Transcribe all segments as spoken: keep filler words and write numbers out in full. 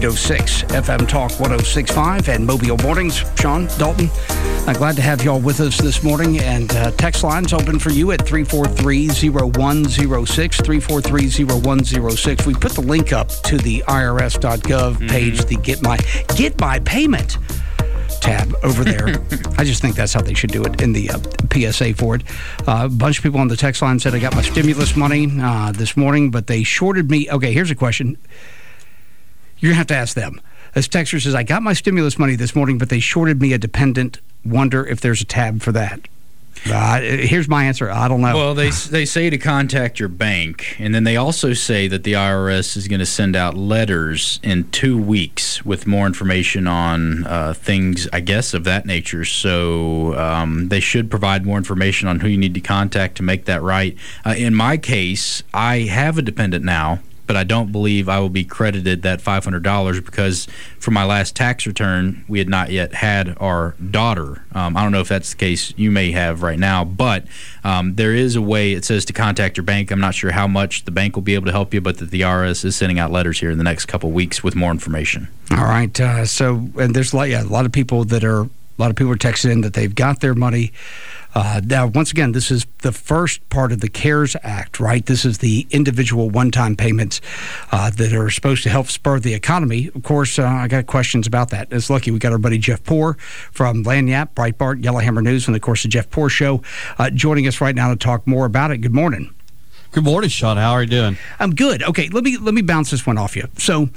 oh six F M Talk one oh six point five and Mobile Mornings. Sean, Dalton, I'm glad to have y'all with us this morning. And uh, text lines open for you at three four three, oh one oh six, three four three, oh one oh six. We put the link up to the I R S dot gov page, mm-hmm. the Get My Get My Payment tab over there. I just think that's how they should do it in the uh, P S A for it. Uh, a bunch of people on the text line said I got my stimulus money uh, this morning, but they shorted me. Okay, here's a question. You're going to have to ask them. This texter says, I got my stimulus money this morning, but they shorted me a dependent. Wonder if there's a tab for that. Uh, here's my answer. I don't know. Well, they they say to contact your bank, and then they also say that the I R S is going to send out letters in two weeks with more information on uh, things, I guess, of that nature. So um, they should provide more information on who you need to contact to make that right. Uh, in my case, I have a dependent now, but I don't believe I will be credited that five hundred dollars because for my last tax return, we had not yet had our daughter. Um, I don't know if that's the case you may have right now, but um, there is a way. It says to contact your bank. I'm not sure how much the bank will be able to help you, but that the I R S is sending out letters here in the next couple of weeks with more information. All right. Uh, so, and there's like, yeah, a lot of people that are, a lot of people are texting in that they've got their money. Uh, now, once again, this is the first part of the CARES Act, right? This is the individual one-time payments uh, that are supposed to help spur the economy. Of course, uh, I got questions about that. It's lucky we got our buddy Jeff Poor from Lagniappe, Breitbart, Yellowhammer News, and, of course, the Jeff Poor Show uh, joining us right now to talk more about it. Good morning. Good morning, Sean. How are you doing? I'm good. Okay, let me let me bounce this one off you. So,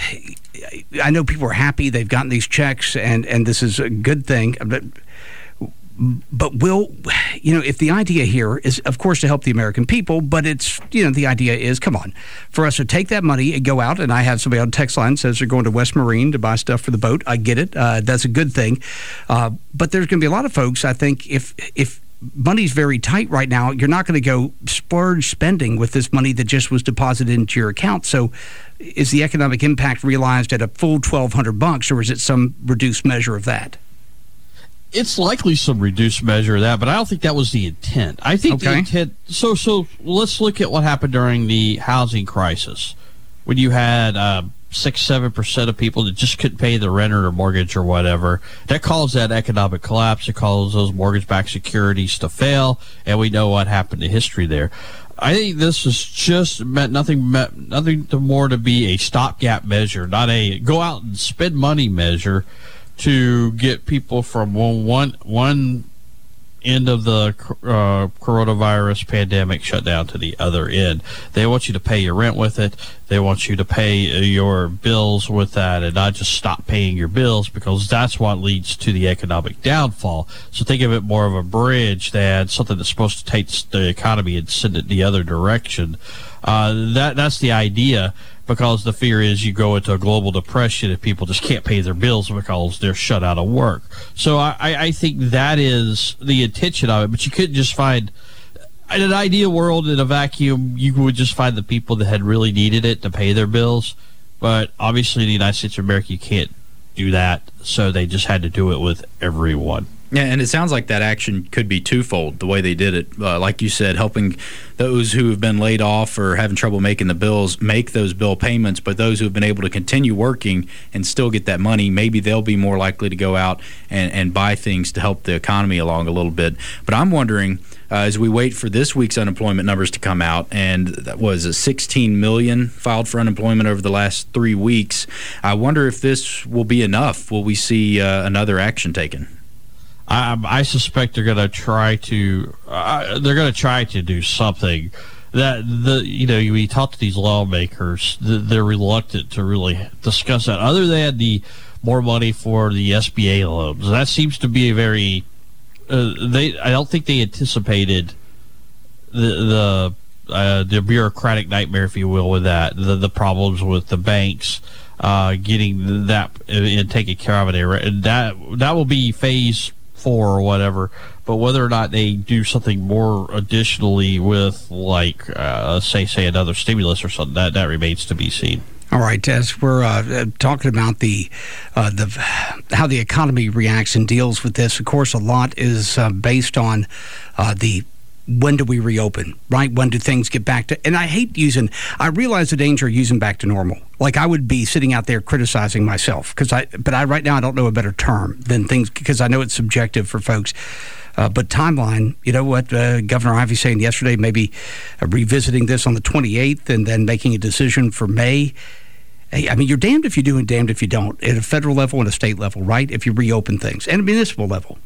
I know people are happy they've gotten these checks, and, and this is a good thing, but But will, you know, if the idea here is, of course, to help the American people, but it's, you know, the idea is, come on, for us to take that money and go out, and I have somebody on the text line says they're going to West Marine to buy stuff for the boat. I get it. Uh, that's a good thing. Uh, but there's going to be a lot of folks, I think, if if money's very tight right now, you're not going to go splurge spending with this money that just was deposited into your account. So is the economic impact realized at a full twelve hundred bucks, or is it some reduced measure of that? It's likely some reduced measure of that, but I don't think that was the intent. I think okay. the intent. So, so let's look at what happened during the housing crisis, when you had uh, six, seven percent of people that just couldn't pay their rent or their mortgage or whatever. That caused that economic collapse. It caused those mortgage-backed securities to fail, and we know what happened in history there. I think this is just meant nothing, meant nothing more to be a stopgap measure, not a go out and spend money measure, to get people from one, one, one end of the uh, coronavirus pandemic shutdown to the other end. They want you to pay your rent with it. They want you to pay your bills with that and not just stop paying your bills, because that's what leads to the economic downfall. So think of it more of a bridge than something that's supposed to take the economy and send it the other direction. Uh, that that's the idea. Because the fear is you go into a global depression if people just can't pay their bills because they're shut out of work. So I, I think that is the intention of it. But you couldn't just find, in an ideal world, in a vacuum, you would just find the people that had really needed it to pay their bills. But obviously in the United States of America, you can't do that. So they just had to do it with everyone. Yeah, and it sounds like that action could be twofold, the way they did it. Uh, like you said, helping those who have been laid off or having trouble making the bills make those bill payments, but those who have been able to continue working and still get that money, maybe they'll be more likely to go out and, and buy things to help the economy along a little bit. But I'm wondering, uh, as we wait for this week's unemployment numbers to come out, and that was a sixteen million filed for unemployment over the last three weeks, I wonder if this will be enough. Will we see uh, another action taken? I, I suspect they're going to try to uh, they're going to try to do something. That the you know we talk to these lawmakers, they're reluctant to really discuss that. Other than the more money for the S B A loans, that seems to be a very uh, they. I don't think they anticipated the the uh, the bureaucratic nightmare, if you will, with that the the problems with the banks uh, getting that and taking care of it. And that that will be phase four or whatever, but whether or not they do something more additionally with, like, uh, say, say another stimulus or something, that, that remains to be seen. All right, as we're uh, talking about the uh, the how the economy reacts and deals with this, of course, a lot is uh, based on uh, the when do we reopen, right? When do things get back to, and I hate using, I realize the danger of using back to normal. Like I would be sitting out there criticizing myself, because I, but I right now I don't know a better term than things, because I know it's subjective for folks. Uh, but timeline, you know what uh, Governor Ivey saying yesterday, maybe uh, revisiting this on the twenty-eighth and then making a decision for May. Hey, I mean, you're damned if you do and damned if you don't, at a federal level and a state level, right? If you reopen things, and a municipal level.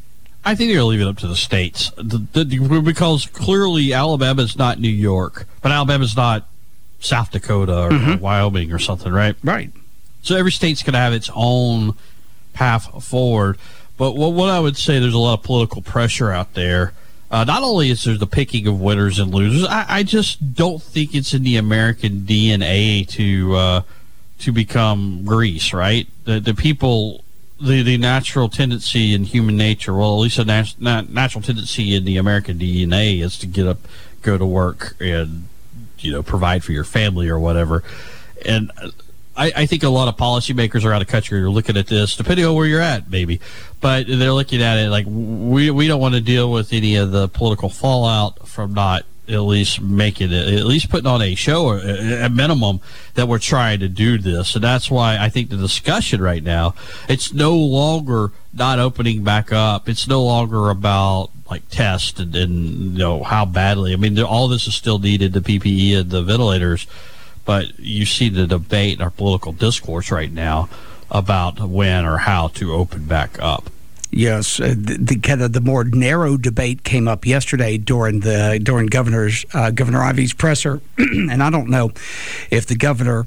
I think they're going to leave it up to the states the, the, because clearly Alabama's not New York, but Alabama's not South Dakota or mm-hmm. Wyoming or something, right? Right. So every state's going to have its own path forward. But what, what I would say, there's a lot of political pressure out there. Uh, not only is there the picking of winners and losers, I, I just don't think it's in the American D N A to uh, to become Greece, right? The the people... The, the natural tendency in human nature, well, at least a nat- nat- natural tendency in the American D N A is to get up, go to work, and, you know, provide for your family or whatever. And I, I think a lot of policymakers around the country are looking at this, depending on where you're at, maybe. But they're looking at it like, we, we don't want to deal with any of the political fallout from not at least making it, at least putting on a show, or a minimum, that we're trying to do this. And that's why I think the discussion right now, it's no longer not opening back up. It's no longer about like tests and, and you know, how badly. I mean, all this is still needed, the P P E and the ventilators, but you see the debate in our political discourse right now about when or how to open back up. Yes, uh, the, the kind of the more narrow debate came up yesterday during the during Governor's uh, Governor Ivey's presser, and I don't know if the governor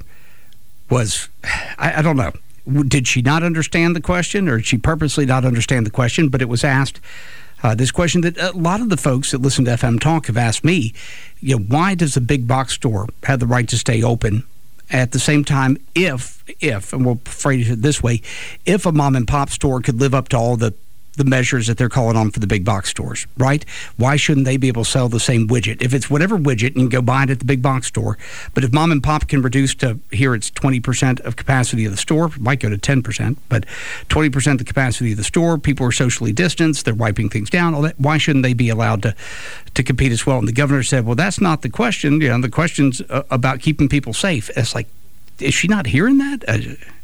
was, I, I don't know, did she not understand the question, or did she purposely not understand the question? But it was asked. Uh, this question that a lot of the folks that listen to F M Talk have asked me, you know, why does a big box store have the right to stay open? At the same time, if, if, and we'll phrase it this way, if a mom and pop store could live up to all the, the measures that they're calling on for the big box stores, right? Why shouldn't they be able to sell the same widget? If it's whatever widget, you can go buy it at the big box store. But if mom and pop can reduce to, here it's twenty percent of capacity of the store, it might go to ten percent, but twenty percent of the capacity of the store, people are socially distanced, they're wiping things down, all that, why shouldn't they be allowed to, to compete as well? And the governor said, well, that's not the question. You know, the question's uh, about keeping people safe. It's like, is she not hearing that? Uh,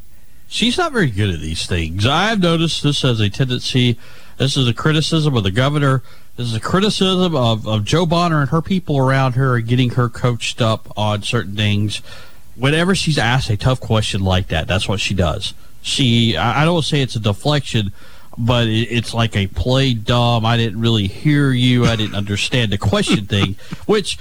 She's not very good at these things. I've noticed this as a tendency. This is a criticism of the governor. This is a criticism of, of Joe Bonner and her people around her are getting her coached up on certain things. Whenever she's asked a tough question like that, that's what she does. She, I don't say it's a deflection, but it, it's like a play dumb, I didn't really hear you, I didn't understand the question thing, which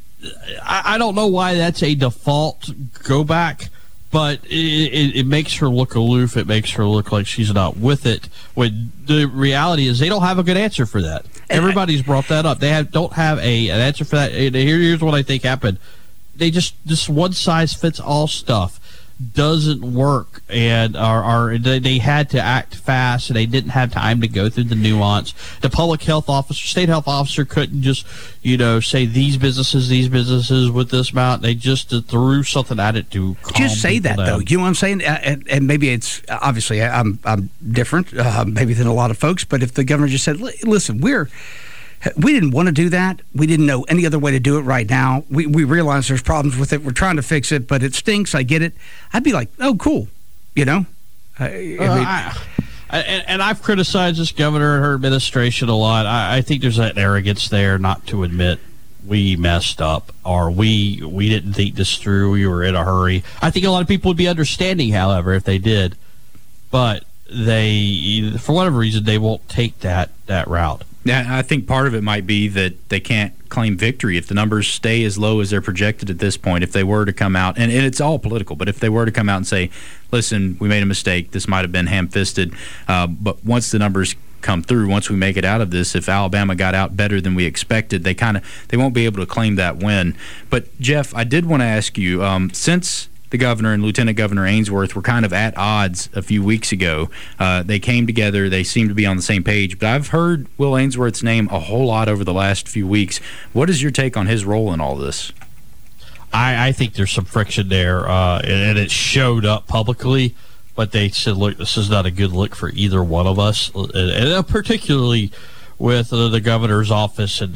I, I don't know why that's a default go back. But it, it, it makes her look aloof. It makes her look like she's not with it. When the reality is, they don't have a good answer for that. Everybody's brought that up. They have don't have a an answer for that. Here, here's what I think happened. They just this one size fits all stuff doesn't work, and are, are they, they had to act fast, and they didn't have time to go through the nuance. The public health officer, state health officer, couldn't just you know say these businesses, these businesses with this amount. They just threw something at it to calm just say that down. Though. You know what I'm saying? And, and maybe it's obviously I'm I'm different, uh, maybe than a lot of folks. But if the governor just said, "Listen, we're." We didn't want to do that. We didn't know any other way to do it right now. We we realize there's problems with it. We're trying to fix it, but it stinks. I get it. I'd be like, oh, cool. You know? I, I mean, uh, I, and, and I've criticized this governor and her administration a lot. I, I think there's that arrogance there not to admit we messed up or we we didn't think this through. We were in a hurry. I think a lot of people would be understanding, however, if they did. But they, for whatever reason, they won't take that, that route. Yeah, I think part of it might be that they can't claim victory if the numbers stay as low as they're projected at this point. If they were to come out, and, and it's all political, but if they were to come out and say, listen, we made a mistake, this might have been ham-fisted, uh, but once the numbers come through, once we make it out of this, if Alabama got out better than we expected, they kind of they won't be able to claim that win. But, Jeff, I did want to ask you, um, since the governor and Lieutenant Governor Ainsworth were kind of at odds a few weeks ago. Uh, they came together. They seem to be on the same page. But I've heard Will Ainsworth's name a whole lot over the last few weeks. What is your take on his role in all this? I, I think there's some friction there, uh, and it showed up publicly. But they said, look, this is not a good look for either one of us, and, and particularly with uh, the governor's office and, and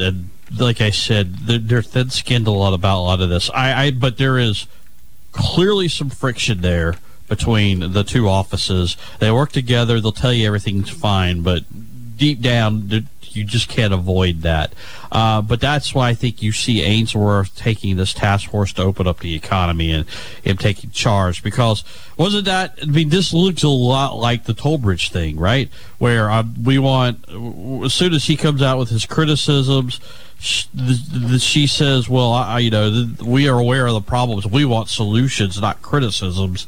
like I said, they're, they're thin-skinned a lot about a lot of this. I, I but there is clearly some friction there between the two offices. They work together. They'll tell you everything's fine, but deep down, you just can't avoid that. Uh, but that's why I think you see Ainsworth taking this task force to open up the economy and him taking charge. Because wasn't that, I mean, this looks a lot like the toll bridge thing, right? Where uh, we want, as soon as he comes out with his criticisms, she, the, the, she says, well, I, you know, the, we are aware of the problems. We want solutions, not criticisms.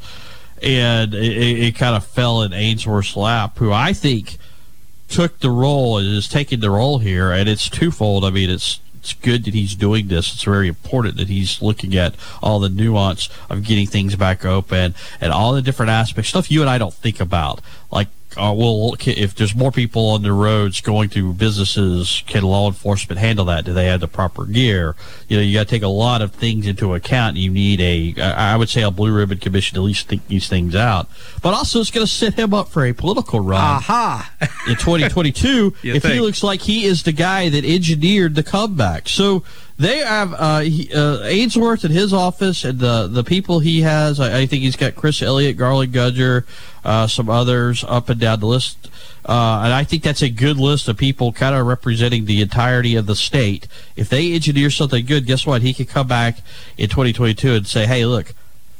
And it, it kind of fell in Ainsworth's lap, who I think took the role and is taking the role here, and it's twofold. I mean, it's it's good that he's doing this. It's very important that he's looking at all the nuance of getting things back open and all the different aspects, stuff you and I don't think about, like uh, well, if there's more people on the roads going to businesses, can law enforcement handle that? Do they have the proper gear? You know, you got to take a lot of things into account. You need a, I would say, a blue ribbon commission to at least think these things out. But also, it's going to set him up for a political run. Aha! In twenty twenty-two, if think. he looks like he is the guy that engineered the comeback. So they have uh, he, uh, Ainsworth in his office, and the the people he has. I, I think he's got Chris Elliott, Garland Gudger, uh, some others up and down the list. Uh, and I think that's a good list of people kind of representing the entirety of the state. If they engineer something good, guess what? He could come back in twenty twenty-two and say, hey, look,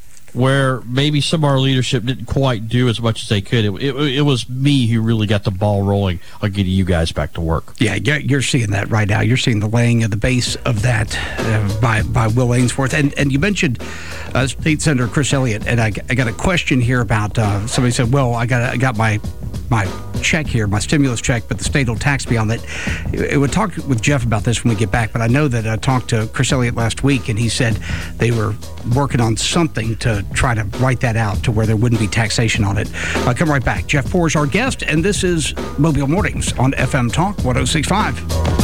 where maybe some of our leadership didn't quite do as much as they could, it, it, it was me who really got the ball rolling on getting you guys back to work. Yeah, you're seeing that right now. You're seeing the laying of the base of that uh, by by Will Ainsworth. And and you mentioned uh, State Senator Chris Elliott, and I, I got a question here about uh, somebody said, well, I got I got my my check here, my stimulus check, but the state will tax me on that. It, it would talk with Jeff about this when we get back, but I know that I talked to Chris Elliott last week, and he said they were working on something to try to write that out to where there wouldn't be taxation on it. Uh, come right back. Jeff Poor is our guest, and this is Mobile Mornings on F M Talk one oh six point five.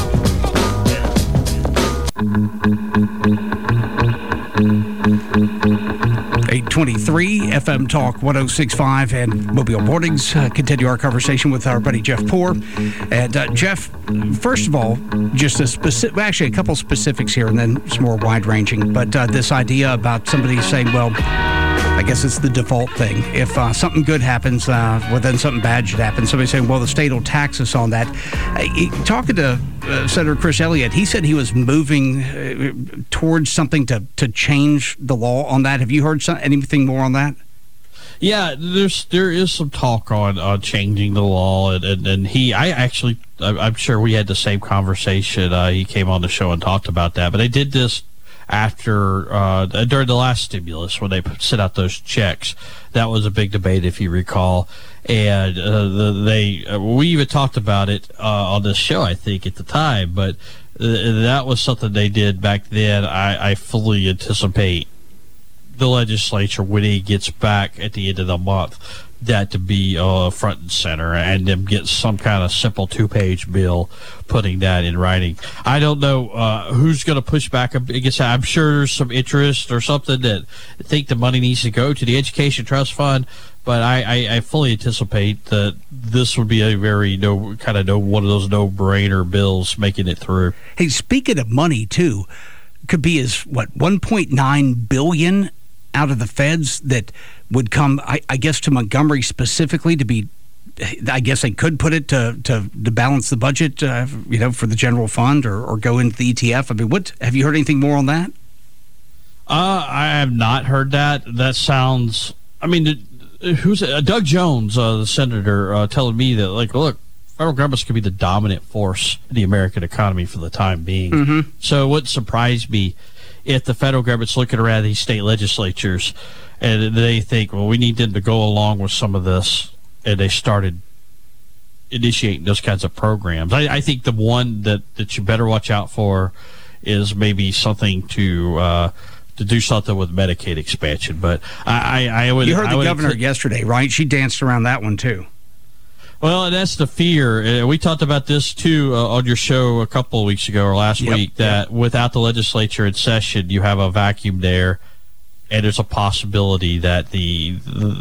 eight twenty-three F M Talk one oh six point five and Mobile Mornings. Uh, continue our conversation with our buddy Jeff Poor. And uh, Jeff, first of all, just a specific, actually a couple specifics here, and then some more wide-ranging. But uh, this idea about somebody saying, well, I guess it's the default thing. If uh, something good happens, uh, well, then something bad should happen. Somebody saying, well, the state will tax us on that. Uh, talking to uh, Senator Chris Elliott, he said he was moving uh, towards something to, to change the law on that. Have you heard some, anything more on that? Yeah, there's there is some talk on uh, changing the law, and, and, and he, I actually, I'm sure we had the same conversation. Uh, he came on the show and talked about that, but they did this after uh, during the last stimulus when they sent out those checks. That was a big debate, if you recall, and uh, the, they uh, we even talked about it uh, on this show, I think, at the time. But uh, that was something they did back then. I, I fully anticipate the legislature, when he gets back at the end of the month, that to be uh, front and center, and them get some kind of simple two-page bill putting that in writing. I don't know uh, who's going to push back against that. I'm sure there's some interest or something that think the money needs to go to the Education Trust Fund, but I, I, I fully anticipate that this would be a very no kind of no one of those no-brainer bills making it through. Hey, speaking of money too, could be as what one point nine billion dollars out of the feds that would come, I, I guess, to Montgomery specifically to be, I guess they could put it to to, to balance the budget, uh, you know, for the general fund or, or go into the E T F. I mean, what have you heard anything more on that? Uh, I have not heard that. That sounds, I mean, who's uh, Doug Jones, uh, the senator, uh, telling me that, like, look, federal government's could be the dominant force in the American economy for the time being. Mm-hmm. So it wouldn't surprise me if the federal government's looking around these state legislatures and they think, well, we need them to go along with some of this, and they started initiating those kinds of programs. I, I think the one that, that you better watch out for is maybe something to uh, to do something with Medicaid expansion. But I, I, I would. You heard the would governor t- yesterday, right? She danced around that one too. Well, and that's the fear. Uh, we talked about this, too, uh, on your show a couple of weeks ago or last yep, week, that yep. without the legislature in session, you have a vacuum there, and there's a possibility that the, the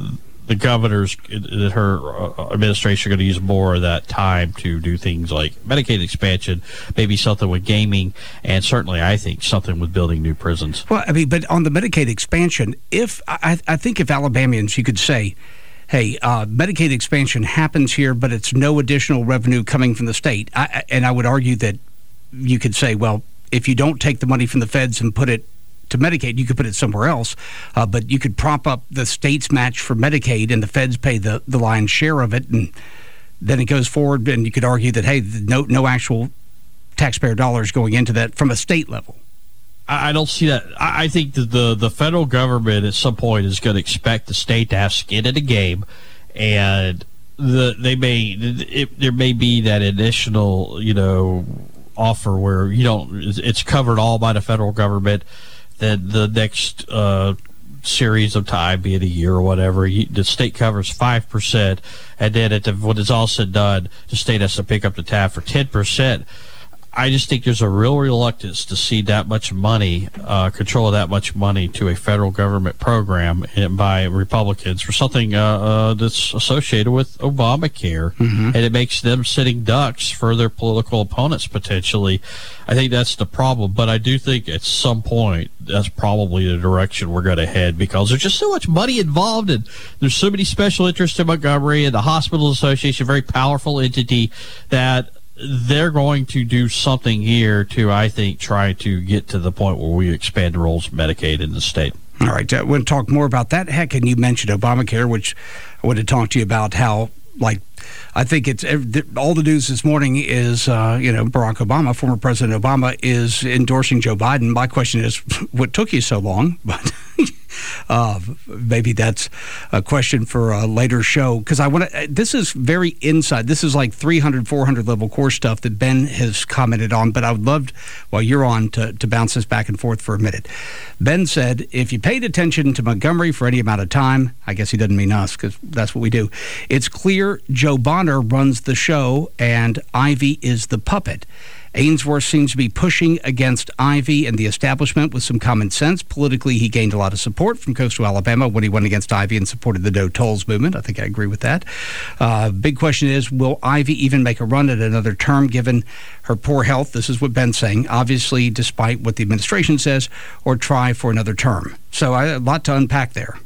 the governors that her uh, administration are going to use more of that time to do things like Medicaid expansion, maybe something with gaming, and certainly I think something with building new prisons. Well, I mean, but on the Medicaid expansion, if I, I think if Alabamians, you could say, hey, uh, Medicaid expansion happens here, but it's no additional revenue coming from the state. I, and I would argue that you could say, well, if you don't take the money from the feds and put it to Medicaid, you could put it somewhere else, uh, but you could prop up the state's match for Medicaid and the feds pay the, the lion's share of it, and then it goes forward, and you could argue that, hey, no, no actual taxpayer dollars going into that from a state level. I don't see that. I think that the, the federal government at some point is going to expect the state to have skin in the game, and the they may it, there may be that additional, you know, offer where you don't it's covered all by the federal government. That the next uh, series of time, be it a year or whatever, you, the state covers five percent, and then at the, when it's all said and done, the state has to pick up the tab for ten percent. I just think there's a real reluctance to see that much money, uh, control of that much money to a federal government program by Republicans for something uh, uh, that's associated with Obamacare, mm-hmm. and it makes them sitting ducks for their political opponents potentially. I think that's the problem, but I do think at some point that's probably the direction we're going to head because there's just so much money involved, and there's so many special interests in Montgomery and the Hospital Association, a very powerful entity that they're going to do something here to, I think, try to get to the point where we expand the roles of Medicaid in the state. All right. I want to talk more about that. Heck, and you mentioned Obamacare, which I want to talk to you about how, like, I think it's all the news this morning is, uh, you know, Barack Obama, former President Obama, is endorsing Joe Biden. My question is, what took you so long? But uh, maybe that's a question for a later show. Because I want to, this is very inside. This is like three hundred, four hundred level core stuff that Ben has commented on. But I would love, while you're on, to, to bounce this back and forth for a minute. Ben said, if you paid attention to Montgomery for any amount of time, I guess he doesn't mean us because that's what we do, it's clear Joe Bonner runs the show and Ivey is the puppet. Ainsworth seems to be pushing against Ivey and the establishment with some common sense. Politically, he gained a lot of support from Coastal Alabama when he went against Ivey and supported the No Tolls movement. I think I agree with that. Uh, big question is, will Ivey even make a run at another term given her poor health? This is what Ben's saying, obviously, despite what the administration says, or try for another term. So I, a lot to unpack there.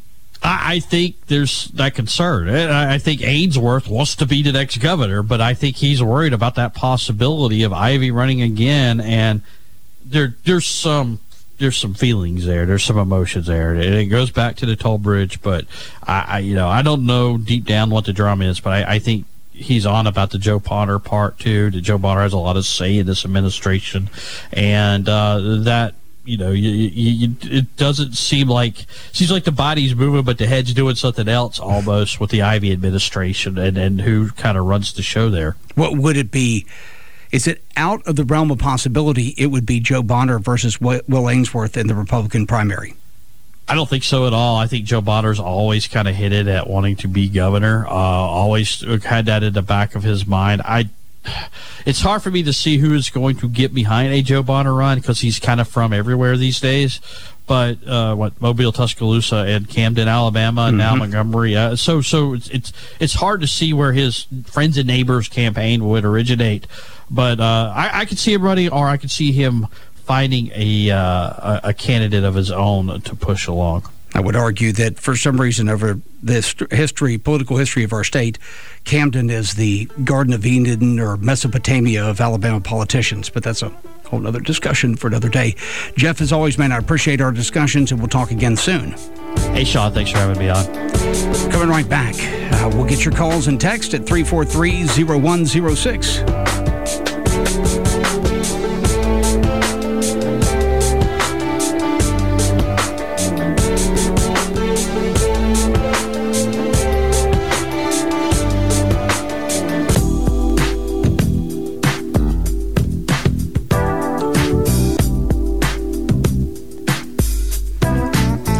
I think there's that concern. I think Ainsworth wants to be the next governor, but I think he's worried about that possibility of Ivey running again. And there, there's some, there's some feelings there. There's some emotions there. And it goes back to the toll bridge. But I, I you know, I don't know deep down what the drum is, but I, I think he's on about the Joe Bonner part too. That Joe Bonner has a lot of say in this administration, and uh, that. You know, you, you, you, it doesn't seem like seems like the body's moving, but the head's doing something else almost with the Ivey administration and, and who kind of runs the show there. What would it be? Is it out of the realm of possibility it would be Joe Bonner versus Will Ainsworth in the Republican primary? I don't think so at all. I think Joe Bonner's always kind of hit it at wanting to be governor, uh, always had that in the back of his mind. I It's hard for me to see who is going to get behind a Joe Bonner run because he's kind of from everywhere these days. But uh, what Mobile, Tuscaloosa, and Camden, Alabama, and mm-hmm. now Montgomery. Uh, so, so it's, it's it's hard to see where his friends and neighbors campaign would originate. But uh, I, I could see him running, or I could see him finding a uh, a candidate of his own to push along. I would argue that for some reason over this history, political history of our state, Camden is the Garden of Eden or Mesopotamia of Alabama politicians. But that's a whole other discussion for another day. Jeff, as always, man, I appreciate our discussions, and we'll talk again soon. Hey, Sean, thanks for having me on. Coming right back. Uh, we'll get your calls and text at three four three, zero one zero six.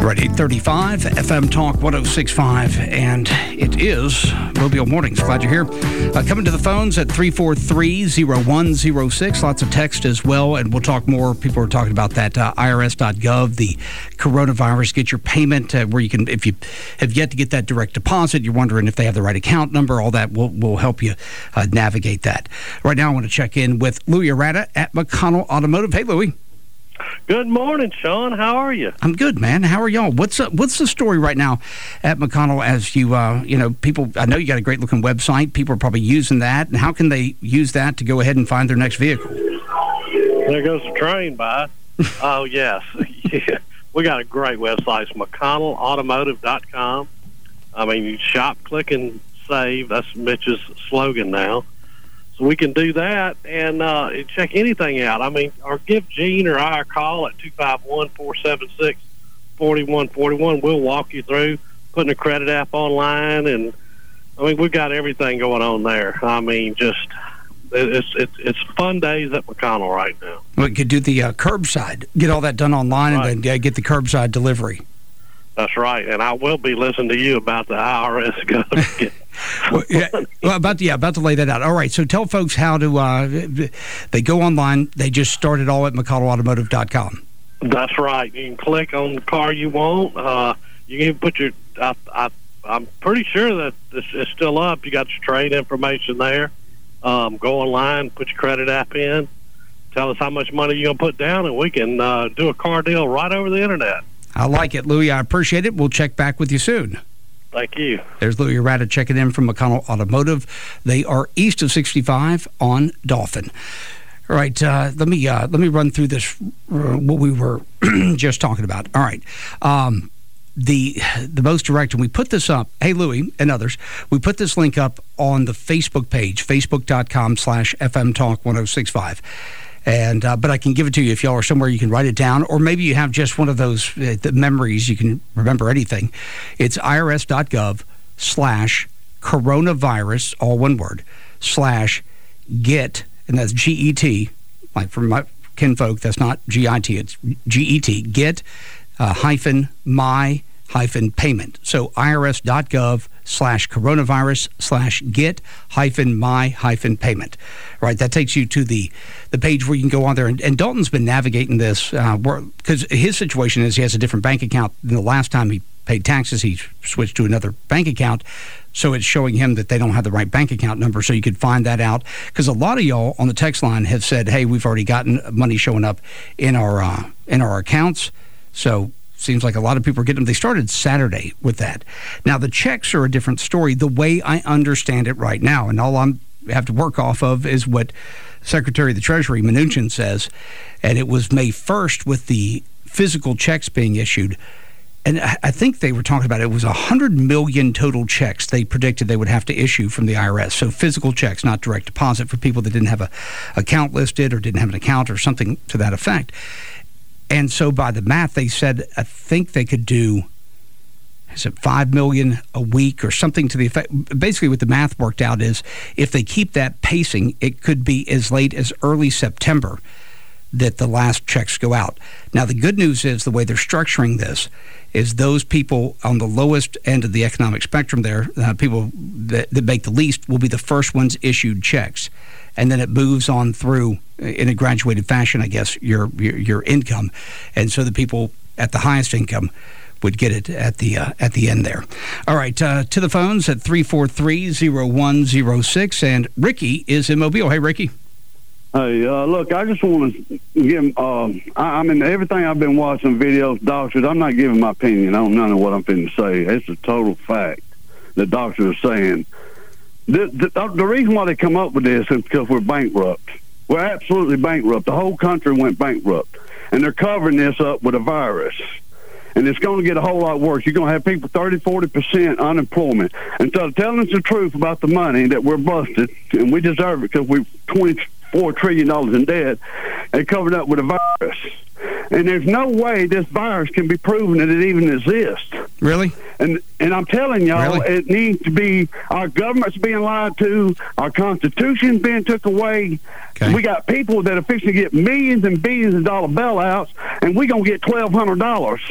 Right, eight thirty-five, F M Talk one oh six point five, and it is Mobile Mornings. Glad you're here. Uh, coming to the phones at three four three, zero one zero six. Lots of text as well, and we'll talk more. People are talking about that uh, I R S dot gov, the coronavirus. Get your payment uh, where you can, if you have yet to get that direct deposit, you're wondering if they have the right account number, all that will will help you uh, navigate that. Right now, I want to check in with Louis Arata at McConnell Automotive. Hey, Louis. Good morning, Sean. How are you? I'm good, man. How are y'all? What's uh, what's the story right now at McConnell as you, uh, you know, people, I know you got a great looking website. People are probably using that. And how can they use that to go ahead and find their next vehicle? There goes the train by. Oh, yes. Yeah. We got a great website. It's McConnell Automotive dot com. I mean, you shop, click, and save. That's Mitch's slogan now. We can do that and uh, check anything out. I mean, or give Gene or I a call at two five one, four seven six, four one four one. We'll walk you through putting a credit app online, and I mean, we've got everything going on there. I mean, just it's it's it's fun days at McConnell right now. Well, you could do the uh, curbside, get all that done online, right, and then uh, get the curbside delivery. That's right, and I will be listening to you about the I R S. well, yeah, well, about to, yeah, about to lay that out. All right, so tell folks how to. Uh, they go online. They just start it all at McConnell Automotive dot com. That's right. You can click on the car you want. Uh, you can even put your. I, I, I'm pretty sure that this is still up. You got your trade information there. Um, go online, put your credit app in. Tell us how much money you're gonna put down, and we can uh, do a car deal right over the internet. I like it, Louis. I appreciate it. We'll check back with you soon. Thank you. There's Louis Arata checking in from McConnell Automotive. They are east of sixty-five on Dauphin. All right, uh, let me uh, let me run through this, uh, what we were just talking about. All right. Um, the the most direct, and we put this up, hey, Louis and others, we put this link up on the Facebook page, facebook.com slash fmtalk1065. And uh, but I can give it to you if y'all are somewhere you can write it down, or maybe you have just one of those uh, the memories you can remember anything. It's I R S dot gov slash coronavirus, all one word, slash get, and that's G E T, like for my kinfolk, that's not G I T, it's G E T, get uh, hyphen my hyphen payment. So I R S dot gov slash coronavirus slash get hyphen my hyphen payment. Right, that takes you to the the page where you can go on there. And, and Dalton's been navigating this because uh, his situation is he has a different bank account than the last time he paid taxes. He switched to another bank account, so it's showing him that they don't have the right bank account number. So you could find that out, because a lot of y'all on the text line have said, "Hey, we've already gotten money showing up in our uh, in our accounts." So seems like a lot of people are getting them. They started Saturday with that. Now, the checks are a different story, the way I understand it right now. And all I have to work off of is what Secretary of the Treasury, Mnuchin, says. And it was May first with the physical checks being issued. And I think they were talking about it was one hundred million total checks they predicted they would have to issue from the I R S. So physical checks, not direct deposit, for people that didn't have a account listed or didn't have an account or something to that effect. And so by the math, they said, I think they could do, is it five million dollars a week or something to the effect. Basically, what the math worked out is if they keep that pacing, it could be as late as early September that the last checks go out. Now, the good news is the way they're structuring this is those people on the lowest end of the economic spectrum there, uh, people that, that make the least, will be the first ones issued checks. And then it moves on through in a graduated fashion, I guess, your your, your income. And so the people at the highest income would get it at the uh, at the end there. All right, uh, to the phones at three four three, zero one zero six. And Ricky is in Mobile. Hey, Ricky. Hey, uh, look, I just want to give, uh, I, I mean, everything I've been watching, videos, doctors, I'm not giving my opinion on none of what I'm finna say. It's a total fact. The doctors are saying. The, the, the reason why they come up with this is because we're bankrupt. We're absolutely bankrupt. The whole country went bankrupt. And they're covering this up with a virus. And it's going to get a whole lot worse. You're going to have people thirty, forty percent unemployment. Instead of telling us the truth about the money that we're busted, and we deserve it because we're twenty-four trillion dollars in debt, they covered up with a virus. And there's no way this virus can be proven that it even exists. Really? And and I'm telling y'all, really? It needs to be, our government's being lied to, our Constitution's being took away. Okay. We got people that are fixing to get millions and billions of dollar bailouts, and we're going to get twelve hundred dollars.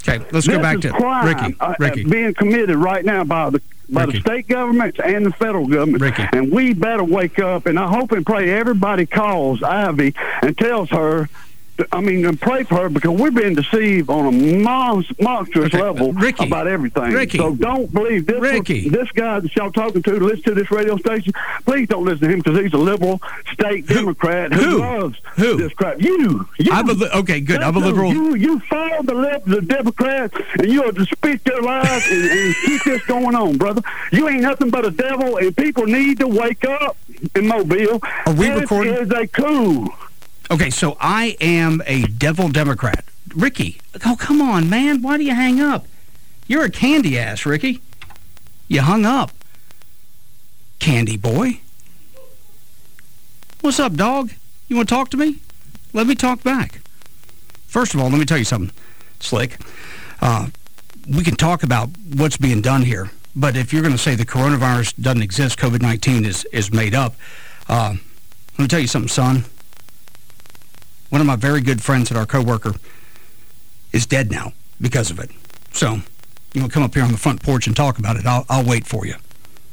Okay, let's this go back is to crime, Ricky. uh, Ricky. being committed right now by the by Ricky. the state governments and the federal government. Ricky. And we better wake up. And I hope and pray everybody calls Ivy and tells her. I mean, and pray for her, because we're being deceived on a mon- monstrous Okay, level Ricky. about everything. Ricky. So don't believe this. Ricky. This guy that y'all talking to to listen to this radio station. Please don't listen to him, because he's a liberal state Who? Democrat who, Who? loves Who? this crap. You. you I'm a li- okay, good. I'm a That's who. liberal. You you follow the lib- the Democrats, and you are to speak their lives and, and keep this going on, brother. You ain't nothing but a devil, and people need to wake up in Mobile. Are we this recording? is a coup. Okay, so I am a devil Democrat. Ricky, oh, come on, man. Why do you hang up? You're a candy ass, Ricky. You hung up. Candy boy. What's up, dog? You want to talk to me? Let me talk back. First of all, let me tell you something, Slick. Uh, we can talk about what's being done here, but if you're going to say the coronavirus doesn't exist, COVID nineteen is, is made up, uh, let me tell you something, son. One of my very good friends at our coworker is dead now because of it. So, you want to come up here on the front porch and talk about it, I'll, I'll wait for you.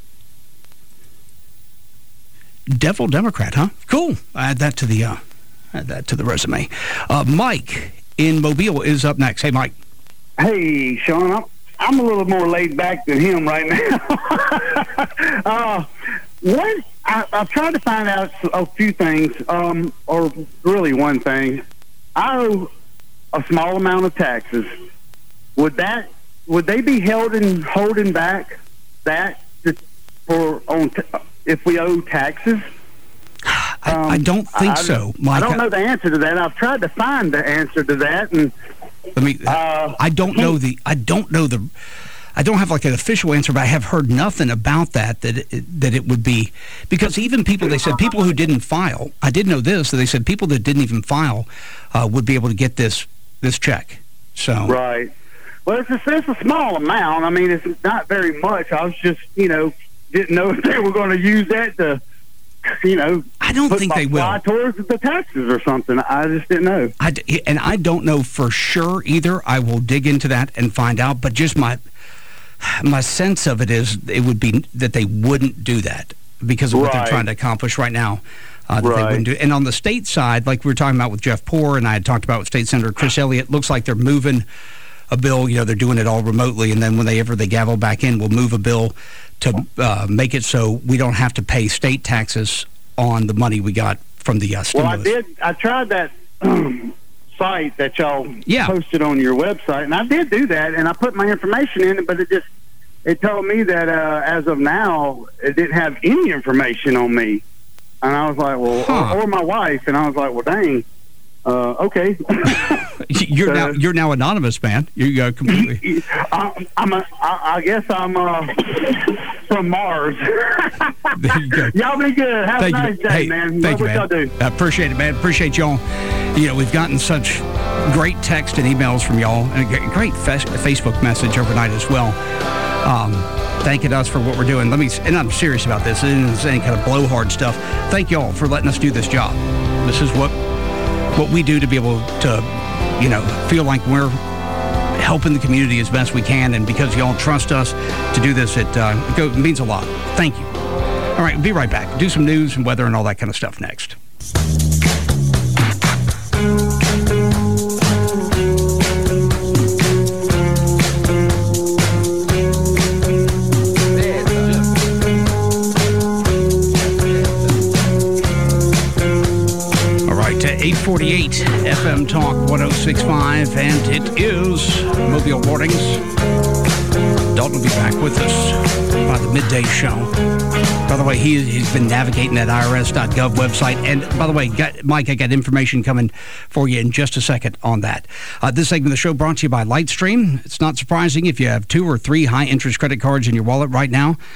Devil Democrat, huh? Cool. I add that to the uh, add that to the resume. Uh, Mike in Mobile is up next. Hey, Mike. Hey, Sean, I'm, I'm a little more laid back than him right now. uh, what I, I've tried to find out a few things, um, or really one thing. I owe a small amount of taxes. Would that would they be held in holding back that to, for on t- if we owe taxes? I, Um, I don't think I, so, Mike. I don't know the answer to that. I've tried to find the answer to that, and Let me. Uh, I don't know the. I don't know the. I don't have like an official answer, but I have heard nothing about that. That it, that it would be, because even people, they said people who didn't file. I did know this. That they said people that didn't even file uh, would be able to get this this check. So right. Well, it's a, it's a small amount. I mean, it's not very much. I was just, you know, didn't know if they were going to use that to, you know, I don't put think my they will. fly towards the taxes or something. I just didn't know. I d- and I don't know for sure either. I will dig into that and find out. But just my my sense of it is it would be that they wouldn't do that because of what they're Right. trying to accomplish right now. Uh, that they Right. wouldn't do. And on the state side, like we were talking about with Jeff Poore, and I had talked about with State Senator Chris Elliott, looks like they're moving a bill. You know, they're doing it all remotely, and then when they ever they gavel back in, we'll move a bill to uh, make it so we don't have to pay state taxes on the money we got from the uh, Well, I stimulus. did. I tried that um, site that y'all Yeah. posted on your website, and I did do that, and I put my information in it, but it just it told me that uh, as of now, it didn't have any information on me, and I was like, well, Huh. or, or my wife, and I was like, well, dang, uh, okay. You're now Uh, you're now anonymous, man. You uh, completely. I, I'm a, I, I guess I'm uh, from Mars. There you go. Y'all be good. Have Thank a nice you. day, Hey, man. thank Love you, what y'all man. do. I appreciate it, man. Appreciate y'all. You know, we've gotten such great text and emails from y'all, and a g- great fes- Facebook message overnight as well, um, thanking us for what we're doing. Let me, and I'm serious about this. It isn't any kind of blowhard stuff. Thank y'all for letting us do this job. This is what what we do to be able to, you know, feel like we're helping the community as best we can, and because y'all trust us to do this, it, uh, it, go, it means a lot. Thank you. All right, we'll be right back. Do some news and weather and all that kind of stuff next. All right, uh, eight forty-eight F M Talk one oh six point five, and it is Mobile Mornings. Dalton will be back with us by the midday show. By the way, he, he's been navigating that I R S dot gov website. And by the way, got, Mike, I got information coming for you in just a second on that. Uh, this segment of the show brought to you by Lightstream. It's not surprising if you have two or three high-interest credit cards in your wallet right now.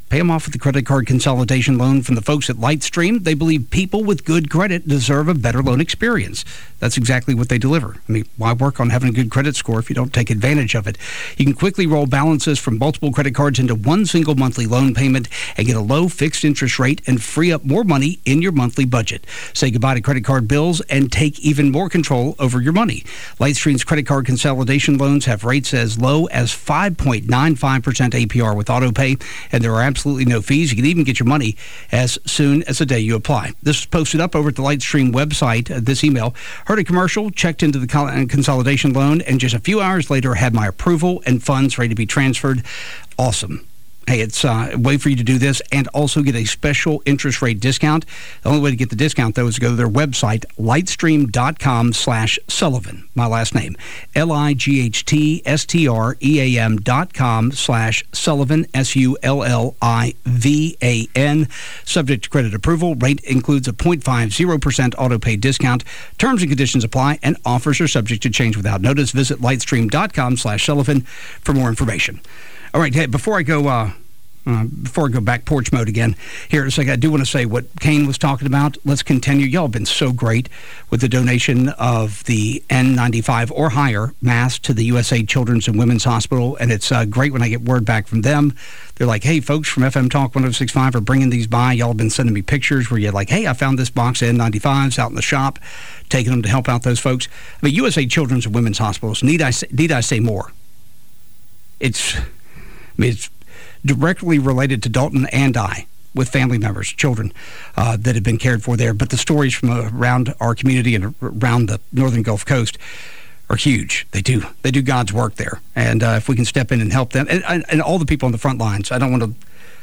Pay them off with the credit card consolidation loan from the folks at Lightstream. They believe people with good credit deserve a better loan experience. That's exactly what they deliver. I mean, why work on having a good credit score if you don't take advantage of it? You can quickly roll balances from multiple credit cards into one single monthly loan payment and get a low fixed interest rate and free up more money in your monthly budget. Say goodbye to credit card bills and take even more control over your money. Lightstream's credit card consolidation loans have rates as low as five point nine five percent A P R with AutoPay, and there are absolutely no fees. You can even get your money as soon as the day you apply. This was posted up over at the Lightstream website, uh, this email. Heard a commercial, checked into the consolidation loan, and just a few hours later had my approval and funds ready to be transferred. Awesome. Hey, it's uh, a way for you to do this and also get a special interest rate discount. The only way to get the discount, though, is to go to their website, lightstream.com slash Sullivan, my last name, L I G H T S T R E A M dot com slash Sullivan, S U L L I V A N. Subject to credit approval. Rate includes a zero point five zero percent auto-pay discount. Terms and conditions apply, and offers are subject to change without notice. Visit lightstream.com slash Sullivan for more information. All right, hey, before I go uh, uh, before I go back porch mode again, here in a second, I do want to say what Kane was talking about. Let's continue. Y'all have been so great with the donation of the N ninety-five or higher mask to the U S A Children's and Women's Hospital, and it's uh, great when I get word back from them. They're like, hey, folks from F M Talk one oh six point five are bringing these by. Y'all have been sending me pictures where you're like, hey, I found this box of N ninety-fives out in the shop, taking them to help out those folks. I mean, U S A Children's and Women's Hospitals, need I say, need I say more? It's... I mean, it's directly related to Dalton and I, with family members, children uh, that have been cared for there. But the stories from around our community and around the northern Gulf Coast are huge. They do. They do God's work there. And uh, if we can step in and help them, and, and, and all the people on the front lines, I don't want to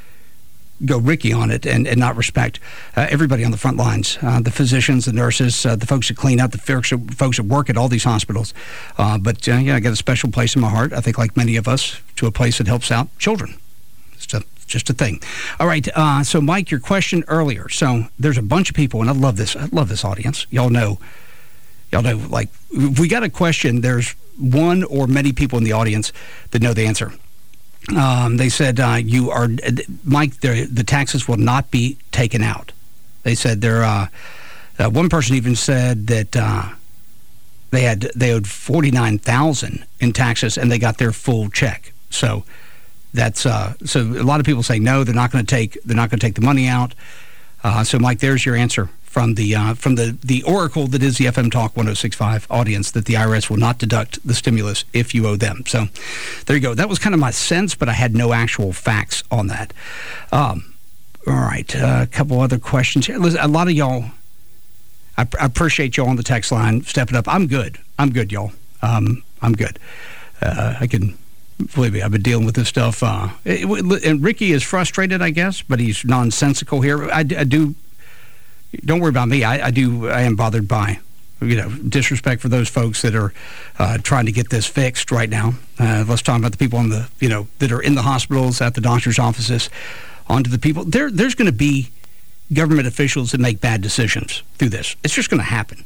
go Ricky on it and, and not respect uh, everybody on the front lines, uh, the physicians, the nurses, uh, the folks that clean up, the folks that, folks that work at all these hospitals. Uh, but, uh, yeah, I got a special place in my heart, I think like many of us, to a place that helps out children. It's a, just a thing. All right, uh, so, Mike, your question earlier. So there's a bunch of people, and I love this. I love this audience. Y'all know, y'all know, like, if we got a question, there's one or many people in the audience that know the answer. Um, they said, uh, you are, Mike, the taxes will not be taken out. They said they're, uh, uh, one person even said that uh, they had, they owed forty-nine thousand dollars in taxes and they got their full check. So that's, uh, so a lot of people say, no, they're not going to take, they're not going to take the money out. Uh, so Mike, there's your answer from the, uh, from the, the oracle that is the F M Talk one oh six point five audience, that the I R S will not deduct the stimulus if you owe them. So there you go. That was kind of my sense, but I had no actual facts on that. Um, all right. Uh, a couple other questions here. Listen, a lot of y'all, I, I appreciate y'all on the text line stepping up. I'm good. I'm good, y'all. Um, I'm good. Uh, I can, believe me, I've been dealing with this stuff. Uh, it, and Ricky is frustrated, I guess, but he's nonsensical here. I, I do, don't worry about me. I, I do, I am bothered by, you know, disrespect for those folks that are uh, trying to get this fixed right now. Uh, let's talk about the people on the, you know, that are in the hospitals, at the doctor's offices, onto the people. There, there's going to be government officials that make bad decisions through this. It's just going to happen.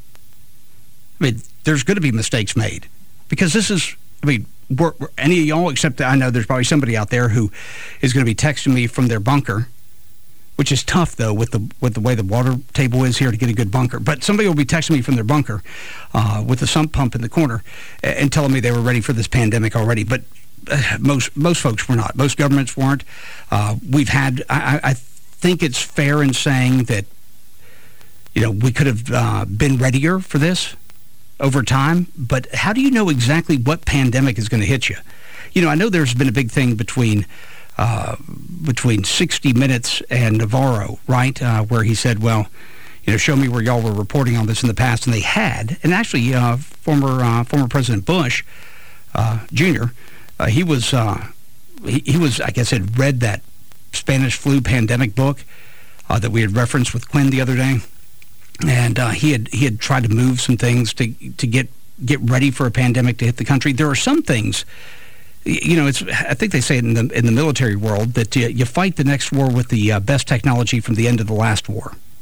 I mean, there's going to be mistakes made because this is, I mean, we're, we're, any of y'all, except I know there's probably somebody out there who is going to be texting me from their bunker, which is tough, though, with the with the way the water table is here to get a good bunker. But somebody will be texting me from their bunker uh, with a sump pump in the corner and, and telling me they were ready for this pandemic already. But uh, most most folks were not. Most governments weren't. Uh, we've had, I, I think it's fair in saying that, you know, we could have uh, been readier for this over time. But how do you know exactly what pandemic is going to hit you? You know, I know there's been a big thing between Uh, between sixty minutes and Navarro, right, uh, where he said, well, you know, show me where y'all were reporting on this in the past. And they had. And actually, uh, former uh, former President Bush, uh, Junior, uh, he was, uh, he, he was, I guess, had read that Spanish flu pandemic book uh, that we had referenced with Quinn the other day. And uh, he had he had tried to move some things to to get, get ready for a pandemic to hit the country. There are some things, you know, it's. I think they say in the in the military world that you, you fight the next war with the uh, best technology from the end of the last war.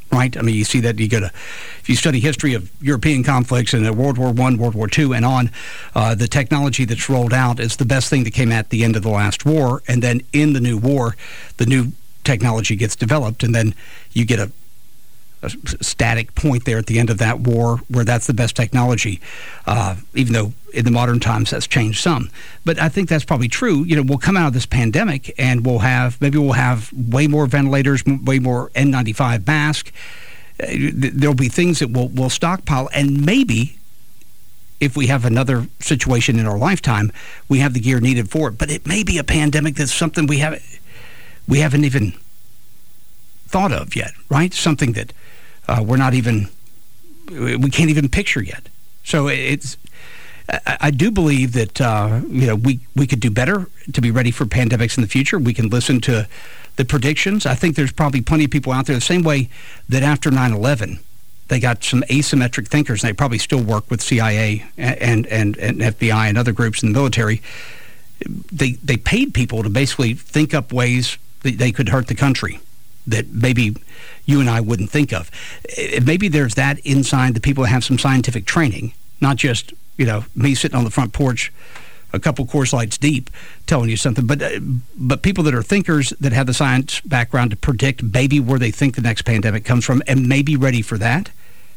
right? I mean, you see that you go to, if you study history of European conflicts and World War One, World War Two, and on, uh, the technology that's rolled out is the best thing that came at the end of the last war. And then in the new war, the new technology gets developed, and then you get a, a static point there at the end of that war where that's the best technology, uh, even though in the modern times that's changed some. But I think that's probably true. You know, we'll come out of this pandemic and we'll have, maybe we'll have way more ventilators, way more N ninety-five masks. Uh, there'll be things that we'll, we'll stockpile, and maybe if we have another situation in our lifetime, we have the gear needed for it. But it may be a pandemic that's something we haven't, we haven't even thought of yet, right? Something that uh, we're not even, we can't even picture yet. So it's, I, I do believe that, uh, you know, we, we could do better to be ready for pandemics in the future. We can listen to the predictions. I think there's probably plenty of people out there the same way that after nine eleven, they got some asymmetric thinkers, and they probably still work with C I A and, and, and F B I and other groups in the military. They, they paid people to basically think up ways that they could hurt the country that maybe you and I wouldn't think of. Maybe there's that inside the people that have some scientific training, not just, you know, me sitting on the front porch a couple Coors Lights deep telling you something, but uh, but people that are thinkers that have the science background to predict maybe where they think the next pandemic comes from and may be ready for that.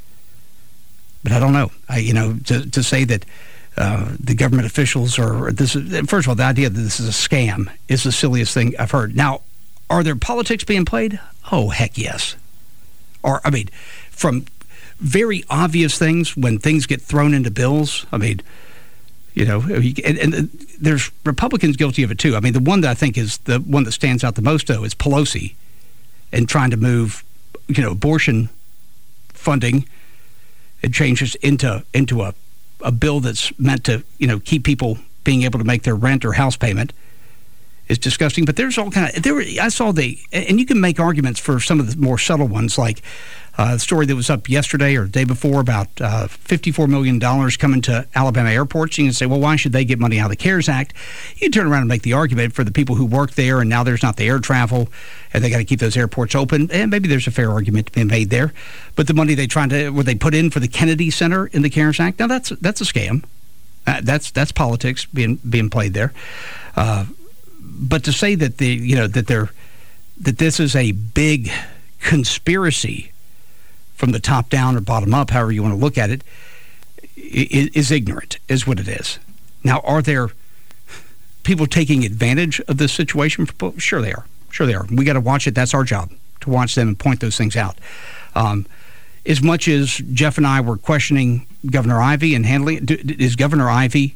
But I don't know. I, you know, to, to say that uh, the government officials are, this is, first of all, the idea that this is a scam is the silliest thing I've heard. Now, are there politics being played? Oh, heck yes. Or, I mean, from very obvious things when things get thrown into bills. I mean, you know, and, and there's Republicans guilty of it too. I mean, the one that I think is the one that stands out the most, though, is Pelosi and trying to move, you know, abortion funding and changes into into a, a bill that's meant to, you know, keep people being able to make their rent or house payment. Is disgusting. But there's all kind of, there were, I saw the, and you can make arguments for some of the more subtle ones, like uh, the story that was up yesterday or the day before about uh, fifty-four million dollars coming to Alabama airports. You can say, well, why should they get money out of the CARES Act? You can turn around and make the argument for the people who work there, and now there's not the air travel, and they got to keep those airports open, and maybe there's a fair argument to be made there. But the money they trying to, where they put in for the Kennedy Center in the CARES Act, now that's that's a scam. Uh, that's that's politics being being played there. Uh, But to say that the you know that they're that this is a big conspiracy from the top down or bottom up, however you want to look at it, is, is ignorant, is what it is. Now, are there people taking advantage of this situation? Sure they are. Sure they are. We got to watch it. That's our job, to watch them and point those things out. Um, as much as Jeff and I were questioning Governor Ivey and handling it, is Governor Ivey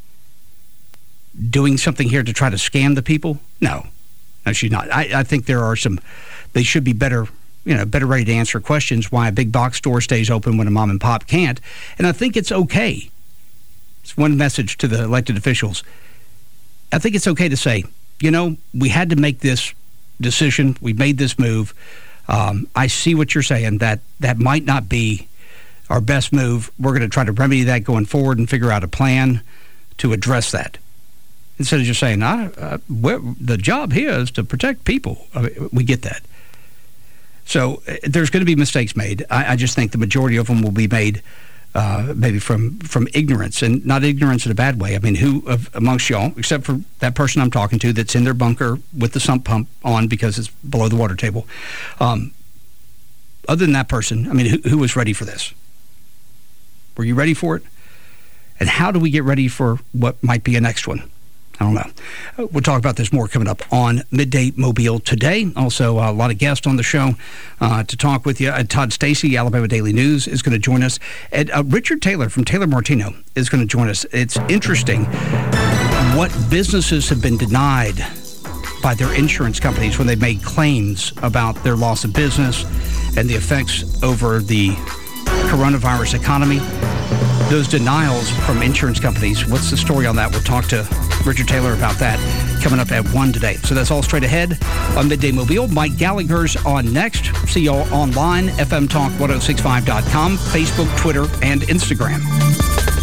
doing something here to try to scam the people? No. No, she's not. I, I think there are some, they should be better, you know, better ready to answer questions why a big box store stays open when a mom and pop can't. And I think it's okay. It's one message to the elected officials. I think it's okay to say, you know, we had to make this decision. We made this move. Um, I see what you're saying, that that might not be our best move. We're going to try to remedy that going forward and figure out a plan to address that. Instead of just saying, I, uh, the job here is to protect people. I mean, we get that. So uh, there's going to be mistakes made. I, I just think the majority of them will be made uh, maybe from, from ignorance, and not ignorance in a bad way. I mean, who of, amongst y'all, except for that person I'm talking to that's in their bunker with the sump pump on because it's below the water table, um, other than that person, I mean, who, who was ready for this? Were you ready for it? And how do we get ready for what might be a next one? I don't know. We'll talk about this more coming up on Midday Mobile today. Also, uh, a lot of guests on the show uh, to talk with you. Uh, Todd Stacy, Alabama Daily News, is going to join us. And uh, Richard Taylor from Taylor Martino is going to join us. It's interesting what businesses have been denied by their insurance companies when they made claims about their loss of business and the effects over the coronavirus economy. Those denials from insurance companies, what's the story on that? We'll talk to Richard Taylor about that coming up at one today. So that's all straight ahead on Midday Mobile. Mike Gallagher's on next. See y'all online, f m talk ten sixty-five dot com, Facebook, Twitter, and Instagram.